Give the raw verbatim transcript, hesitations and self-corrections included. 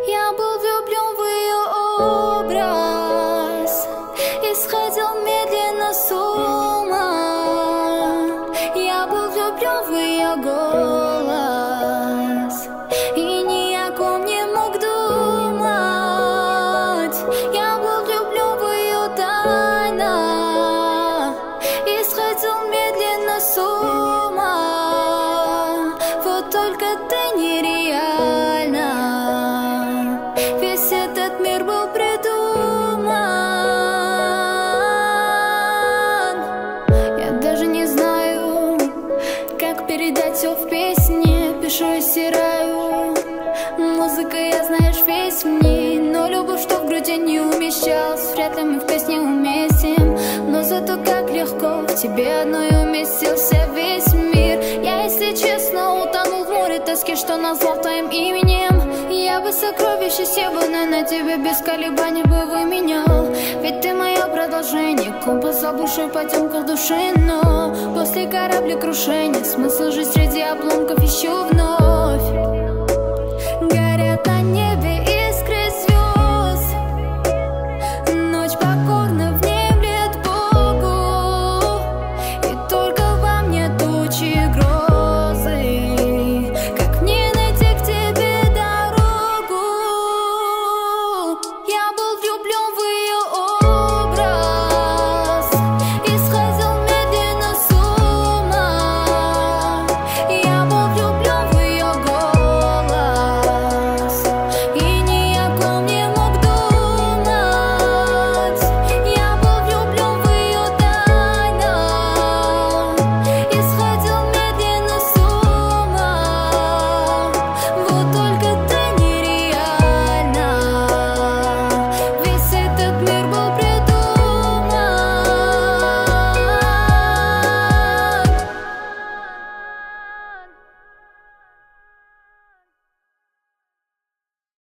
Я был влюблен в ее образ и сходил медленно с ума. Я был влюблен в ее голос и ни о ком не мог думать. Я был влюблен в ее тайна и сходил медленно с ума. Вот только ты нереальна. Весь этот мир был придуман. Я даже не знаю, как передать все в песне. Пишу и стираю. Музыка, я, знаешь, весь в ней. Но любовь, что в груди не умещалась, вряд ли мы в песне уместим. Но зато как легко в тебе одной уместился весь мир. Я, если честно, утонул в море тоски, что назвал твоим именем. Я бы сокровища северное на тебе без колебаний бы выменял. Ведь ты мое продолжение, компас забывший в потемках души. Но после кораблекрушения смысл жить среди обломков еще